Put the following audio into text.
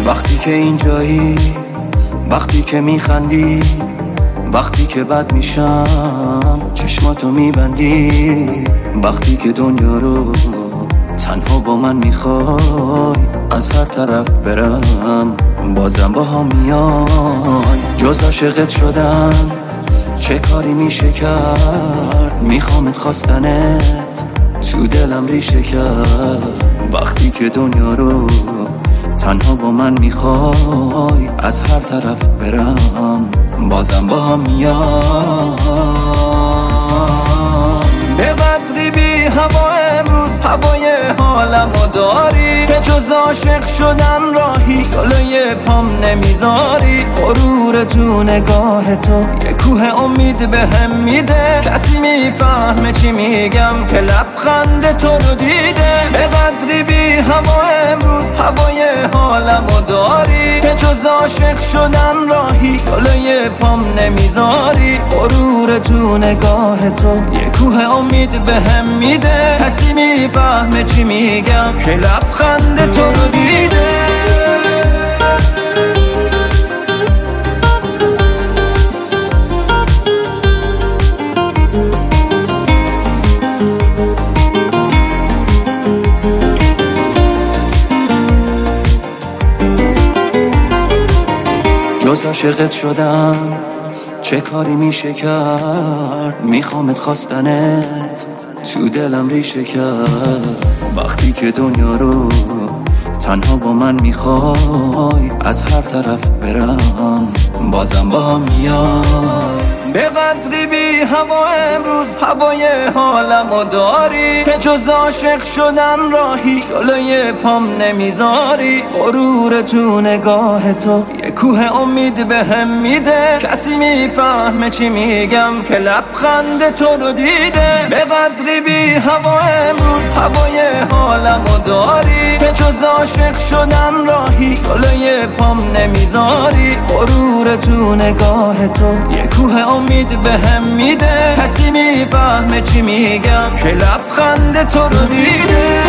وقتی که اینجایی، وقتی که میخندی، وقتی که بد میشم چشماتو میبندی، وقتی که دنیا رو تنها با من میخوای از هر طرف برم بازم با هم میای. جز عاشقت شدن چه کاری میشه کرد؟ میخوامت خواستنت تو دلم ریشه کرد. وقتی که دنیا رو تنها با من میخوای از هر طرف برم بازم با هم میای. به قدری بی هوا امروز هوای حالمو داری که جز عاشق شدن راهی جلوی پام نمیذاری. غرور تو نگاه تو یه کوه امید بهم میده، کسی میفهمه چی میگم که لبخند تو رو دیده. به قدری بی هوا امروز هوای حالمو داری که جز عاشق شدن راهی جلوی پام نمیذاری. غرور تو نگاه تو یه کوه امید بهم میده، کسی میفهمه چی میگم که لبخند تو رو دیده. جز عاشقت شدن چه کاری میشه کرد؟ میخوامت خواستنت تو دلم ریشه کرد. وقتی که دنیا رو تنها با من میخوای از هر طرف برم بازم با هم میای. به قدری بی هوا امروز هوای حالمو داری که جز عاشق شدن راهی جلوی پام نمیذاری. غرور تو نگاه تو یه کوه امید بهم میده، کسی میفهمه چی میگم که لبخند تو رو دیده. به قدری بی هوا امروز هوای حالمو داری که جز عاشق شدن راهی جلوی پام نمیذاری. غرور تو نگاه تو یه کوه امید بهم میده، کسی میفهمه چی میگم که لبخند تو رو دیده.